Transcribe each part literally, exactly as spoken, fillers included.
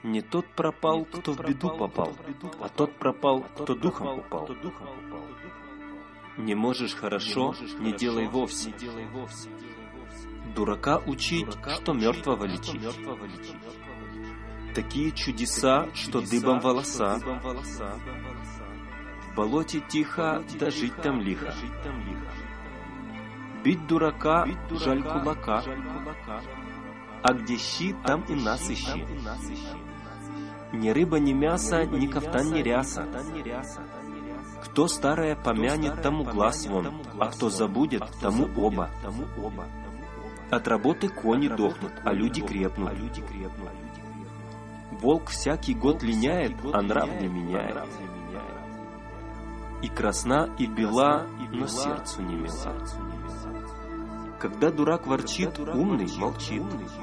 Не тот пропал, кто в беду попал, а тот пропал, кто духом упал. Не можешь хорошо, не делай вовсе. Дурака учить, что мертвого лечить. Такие чудеса, что дыбом волоса. В болоте тихо, да жить там лихо. Бить дурака, жаль кулака. А где щи, там и нас ищи. Ни рыба, ни мясо, ни кафтан, ни ряса. Кто старое помянет, тому глаз вон, а кто забудет, тому оба. От работы кони дохнут, а люди крепнут. Волк всякий год линяет, а нрав не меняет. И красна, и бела, но сердцу не мила. Когда дурак ворчит, умный молчит.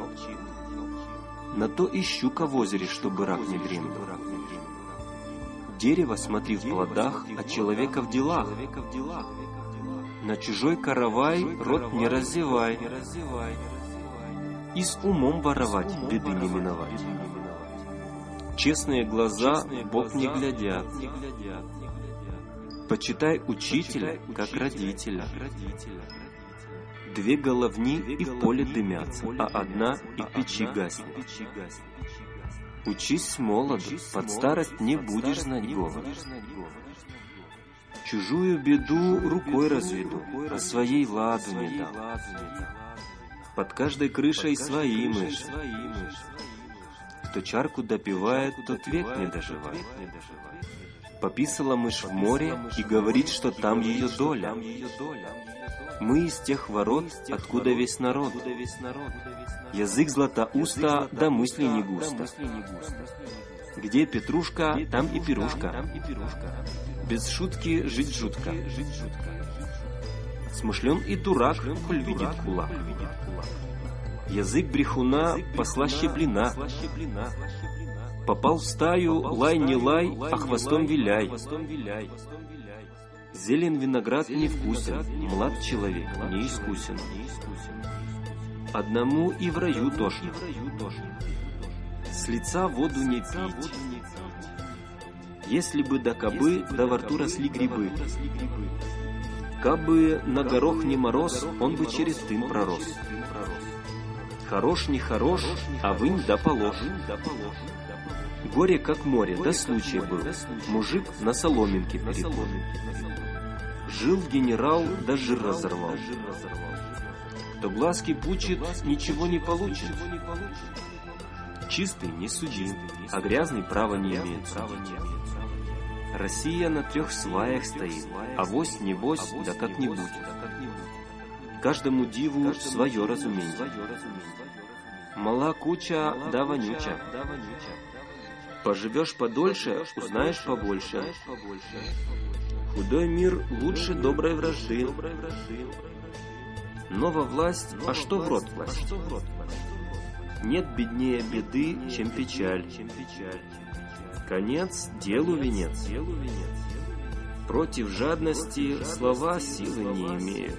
На то и щука в озере, чтобы рак не дремлет. Дерево смотри в плодах, а человека в делах. На чужой каравай рот не разевай. И с умом воровать беды не миновать. Честные глаза в бок не глядят. Почитай учителя, как родителя. Две головни и в поле дымятся, а одна и в печи гаснет. Учись с молоду, под старость не будешь знать голод. Чужую беду рукой разведу, а своей ладу не дам. Под каждой крышей свои мыши. Кто чарку допивает, тот век не доживает. Пописала мышь в море и говорит, что там ее доля. Мы из тех ворот, откуда весь народ. Язык златоуста, да мысли не густо. Где петрушка, там и пирушка. Без шутки жить жутко. Смышлен и дурак, коль видит кулак. Язык брехуна послаще блина. Попал в стаю, лай не лай, а хвостом виляй. Зелен виноград невкусен, млад человек не искусен. Одному и в раю тошно. С лица воду не пить. Если бы до кобы, да во рту росли грибы. Кабы на горох не мороз, он бы через дым пророс. Хорош не хорош, а вынь да положь. Горе как море, да случай был. Мужик на соломинке переплыл. Жил генерал, да жир разорвал. Кто глазки пучит, ничего не получит. Чистый не судим, а грязный права не имеет судить. Россия на трех сваях стоит, а вось небось, да как-нибудь. Каждому диву свое разумение. Мала куча, да вонюча. Поживешь подольше, узнаешь побольше. Худой мир лучше доброй вражды. Нова власть, а что в рот власть? Нет беднее беды, чем печаль. Конец делу венец. Против жадности слова силы не имеют.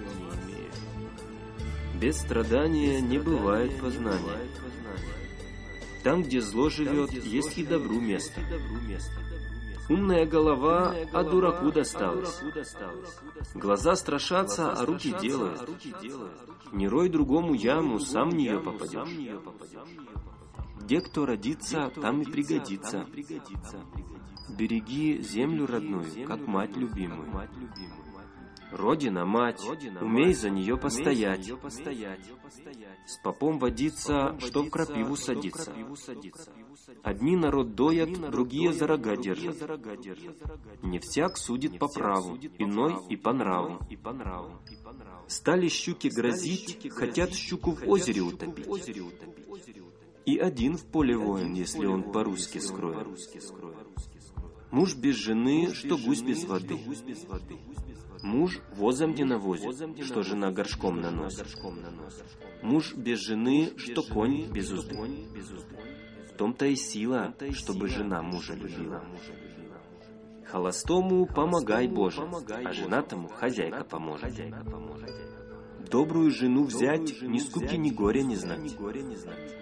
Без страдания не бывает познания. Там, где зло живет, есть и добру место. Умная голова, а дураку досталась. Глаза страшатся, а руки делают. Не рой другому яму, сам в нее попадешь. Где кто родится, там и пригодится. Береги землю родную, как мать любимую. Родина, мать, умей за нее постоять. С попом водиться, что в крапиву садится. Одни народ доят, другие за рога держат. Не всяк судит по праву, иной и по нраву. Стали щуки грозить, хотят щуку в озере утопить. И один в поле воин, если он по-русски скроет. Муж без жены, что гусь без воды. Муж возом не навозит, что жена горшком наносит. Муж без жены, что конь без узды. В том-то и сила, чтобы жена мужа любила. Холостому помогай, Боже, а женатому хозяйка поможет. Добрую жену взять, ни скуки, ни горя не знать.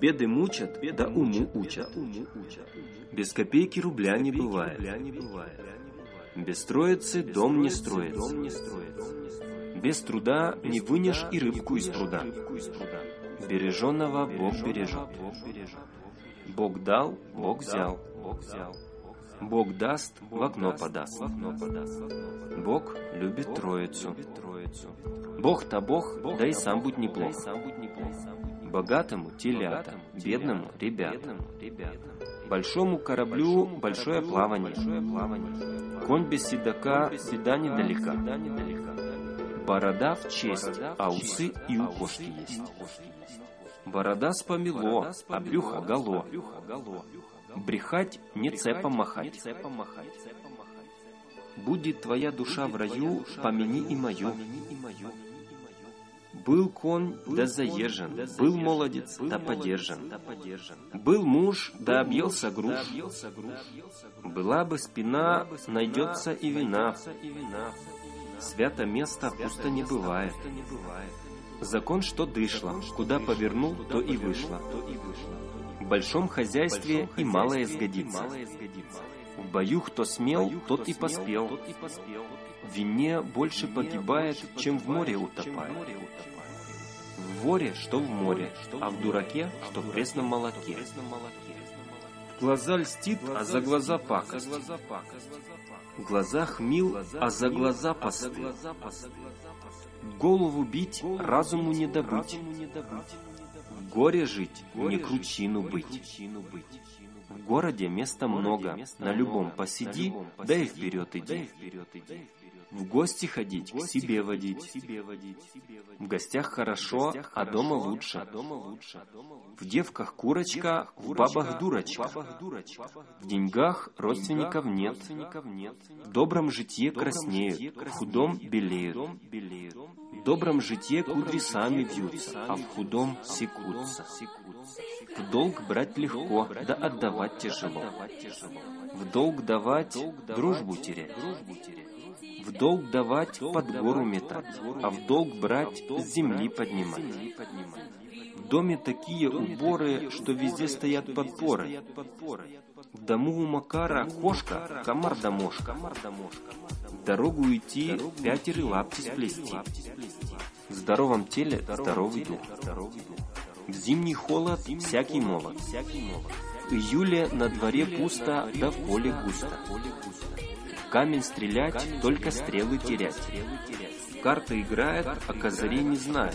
Беды мучат, да уму учат. Без копейки рубля не бывает. Без троицы дом не строится. Без труда не вынешь и рыбку из пруда. Береженного Бог бережет. Бог дал, Бог взял. Бог даст, в окно подаст. Бог любит троицу. Бог-то Бог, да и сам будь неплох. Богатому телята, бедному ребята. Большому кораблю большое плавание. Конь без седока, беда недалека. Борода в честь, а усы и у кошки есть. Борода спомело, а брюхо гало. Брехать не цепом махать. Будет твоя душа в раю, помяни и мою. Был конь, да заезжен, был молодец, да подержан. Был муж, да объелся груш. Была бы спина, найдется и вина. Свято место пусто не бывает. Закон, что дышло, куда повернул, то и вышло. В большом хозяйстве и малое сгодится. В бою кто смел, тот и поспел. В вине больше погибает, чем в море утопает. В воре, что в море, а в дураке, что в пресном молоке. В глаза льстит, а за глаза пакость. В глазах мил, а за глаза постыд. Голову бить, разуму не добыть. В горе жить, не кручину быть. В городе места много, на любом посиди, да и вперед иди. В гости ходить, к себе водить. В гостях хорошо, а дома лучше. В девках курочка, в бабах дурочка. В деньгах родственников нет. В добром житье краснеют, в худом белеют. В добром житье кудри сами вьются, а в худом секутся. В долг брать легко, да отдавать тяжело. В долг давать, дружбу терять. В долг давать, под гору метать, а в долг брать, с земли поднимать. В доме такие уборы, что везде стоят подпоры. В дому у Макара кошка, комар да мошка. В дорогу идти, пятеры лапти сплести. В здоровом теле здоровый дух. В зимний холод всякий молод. В июле на дворе пусто, да в поле густо. В камень стрелять, только стрелы терять. В карты играет, а козырей не знает.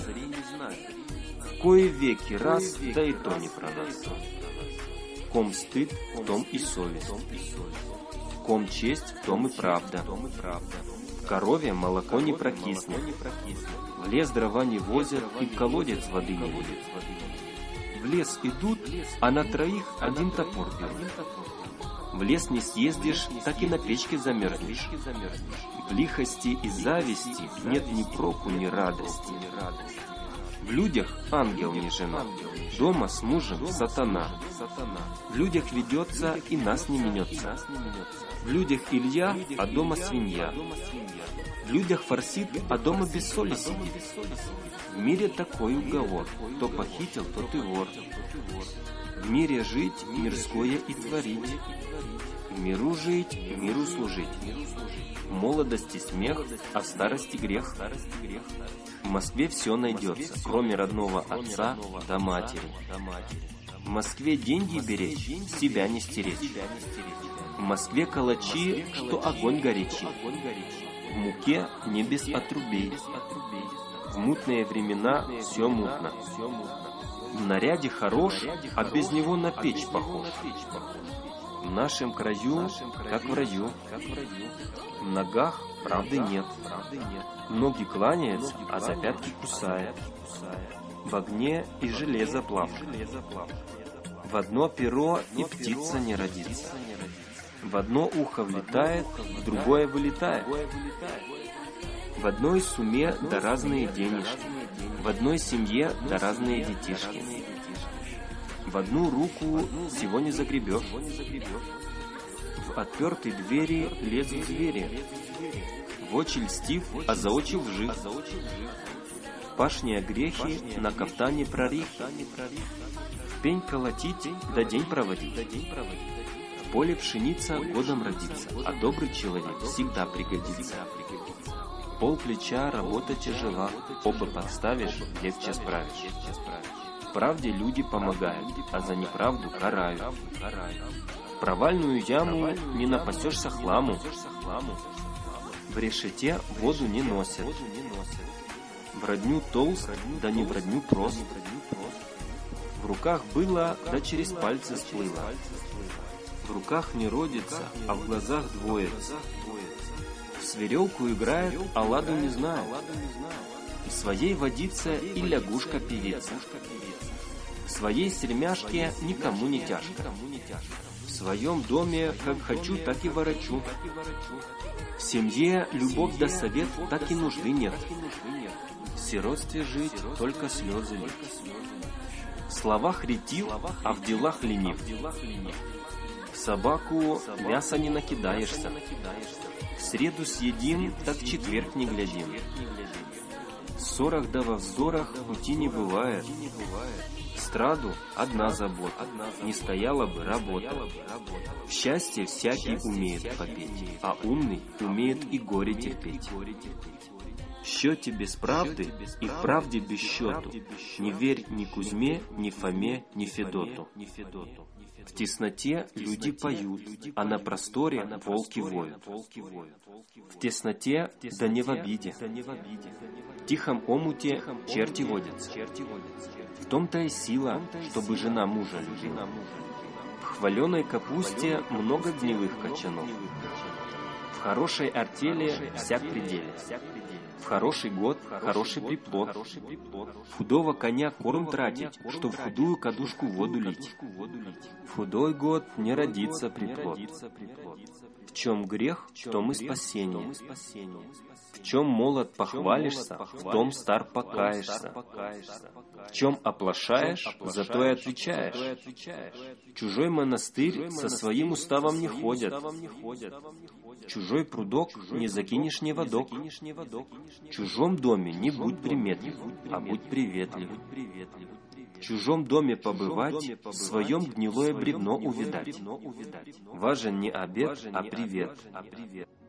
В кое веки раз, да и то не продаст. В ком стыд, в том и совесть. В ком честь, в том и правда. В корове молоко не прокиснет. В лес дрова не возят, и в колодец воды не будет. В лес идут, а на троих один топор берут. В лес не съездишь, так и на печке замерзнешь. В лихости и зависти нет ни проку, ни радости. В людях ангел не жена, дома с мужем сатана. В людях ведется и нас не минется. В людях Илья, а дома свинья. В людях форсит, а дома без соли сидит. В мире такой уговор, кто похитил, тот и вор. В мире жить, мирское и творить. В миру жить, миру служить. В молодости смех, а в старости грех. В Москве все найдется, кроме родного отца да матери. В Москве деньги беречь, себя не стеречь. В Москве калачи, что огонь горячий. В муке не без отрубей. В мутные времена все мутно. В наряде хорош, а без него на печь похож. В нашем краю, как в раю. В ногах правды нет. Ноги кланяются, а за пятки кусает. В огне и железо плавает. В одно перо и птица не родится. В одно ухо влетает, в другое вылетает. В одной сумме да разные денежки. В одной семье да разные детишки. В одну руку всего не загребешь. В отпертой двери лезут звери. В очи льстив, а за очи лжив. В пашне грехи, на кафтане прорехи. В пень колотить, да день проводить. В поле пшеница годом родится, а добрый человек всегда пригодится. Пол плеча работа тяжела, оба подставишь, легче справишь. В правде люди помогают, а за неправду карают. В провальную яму не напасешься хламу. В решете воду не носят. В родню толст, да не в родню прост. В руках было, да через пальцы сплыло. В руках не родится, а в глазах двоится. В свирелку играет, а ладу не знает. В своей водится и лягушка-певица. В своей стремяшке никому не тяжко. В своем доме, как хочу, так и ворочу. В семье любовь да совет, так и нужды нет. В сиротстве жить, только слезы лить. В словах ретил, а в делах ленив. В собаку мяса не накидаешься. В среду съедим, так в четверг не глядим. В ссорах да во вздорах пути не бывает. В страду одна забота, не стояла бы работа. В счастье всякий умеет попеть, а умный умеет и горе терпеть. В счете без правды и в правде без счету не верь ни Кузьме, ни Фоме, ни Федоту. В тесноте люди поют, а на просторе волки воют. В тесноте, да не в обиде. В тихом омуте черти водятся. В том-то и сила, чтобы жена мужа любила. В хваленой капусте много гнилых кочанов. В хорошей артели всяк пределе. В хороший год хороший приплод. В худого коня корм тратить, что в худую кадушку воду лить. В худой год не родится приплод. В чем грех, в том и спасение. В чем молод похвалишься, в том стар покаешься. В чем оплошаешь, зато и отвечаешь. В чужой монастырь со своим уставом не ходят. В чужой прудок не закинешь ни водок. В чужом доме не будь приметлив, а будь приветлив. В чужом доме побывать, в своем гнилое бревно увидать. Важен не обед, а привет.